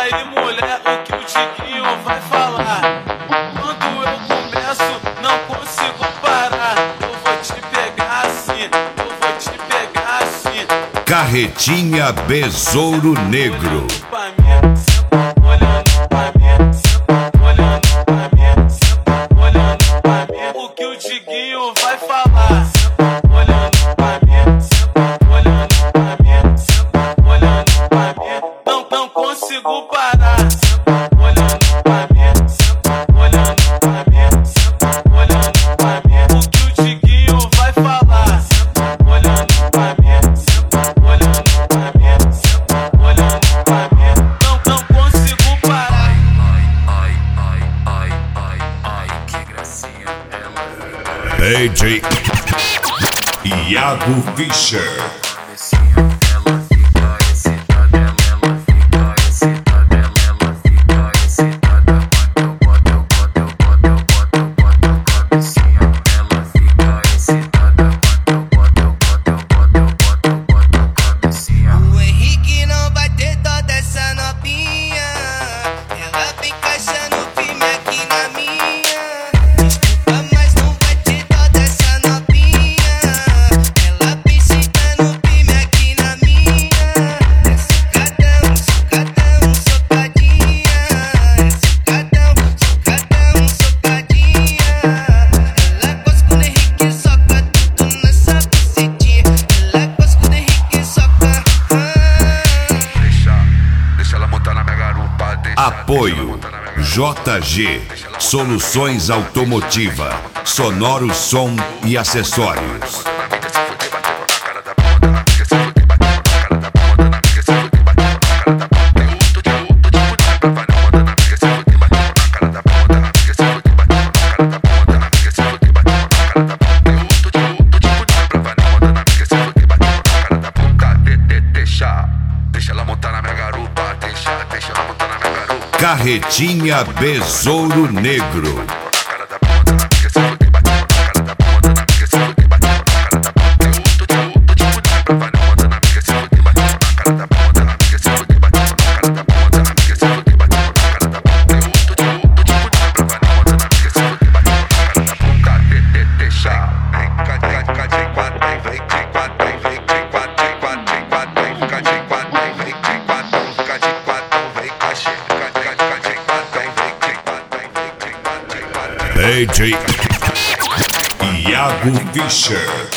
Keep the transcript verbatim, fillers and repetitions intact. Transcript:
aí, mulher, o que o Tiquinho vai falar? Quando eu começo, não consigo parar. Eu vou te pegar assim, eu vou te pegar assim. Carretinha Besouro Negro. Olhando pra mim, olhando pra mim, olhando pra mim. O que o Tiquinho vai falar? Olhando pra mim, olhando pra mim, olhando pra mim. Não, não consigo parar. Olhando pra mim, olhando pra mim, olhando pra mim. O que o Tiquinho vai falar? Olhando pra mim, olhando pra mim, olhando pra mim. Não, não consigo parar. Ai, ai, ai, ai, ai, que gracinha ela. D J Iago Fischer. Ela fica excitada, ela fica excitada, ela fica excitada. Quando eu boto, eu boto, eu boto, eu boto, eu boto a cabecinha. Ela fica excitada. Quando eu boto, eu boto, eu boto, eu boto, eu boto a cabecinha. O Henrique não vai ter dó dessa novinha. Ela vem encaixando firme aqui na minha. Desculpa, mas não vai ter dó dessa novinha. Ela vem chegando firme aqui na minha. É socadão, socadão, socadinha. É socadão, socadão, socadinha. Ela gosta quando o Henrique soca tudo nessa bucetinha. Ela gosta quando o Henrique soca. Deixa, deixa ela montar na minha garupa. Deixa, Apoio J G Soluções Automotiva, Sonoro Som e Acessórios. Deixa ela montar na minha garupa. Deixa, deixa ela montar na minha garupa. Carretinha Besouro Negro. D J Iago Fischer.